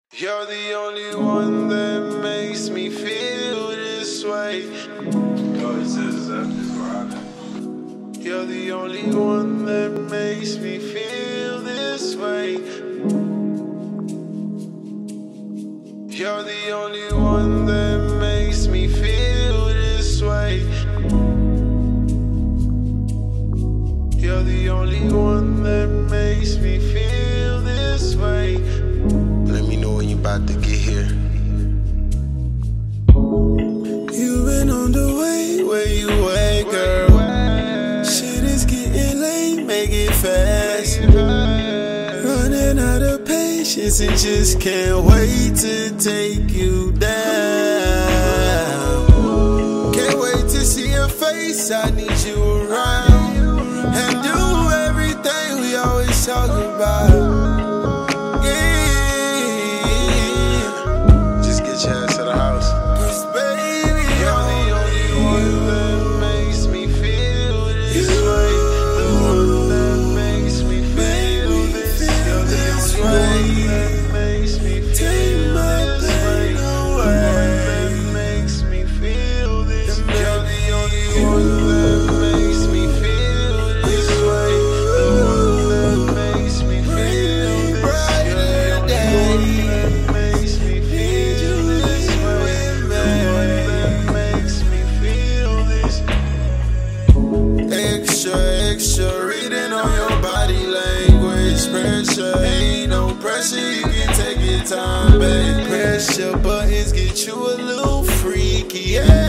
You're the only one that makes me feel this way. You're the only one that makes me feel this way. You're the only one that makes me feel this way. You're the only one that makes me feel this way. Let me know when you about to get here. You've been on the way, where you at, girl? Shit is getting late, make it fast. Running out of patience and just can't wait to take you down. Can't wait to see your face, I need you around. And do everything we always talk about. Extra, reading on your body language. Pressure, ain't no pressure, you can take your time, babe. Pressure buttons get you a little freaky, yeah.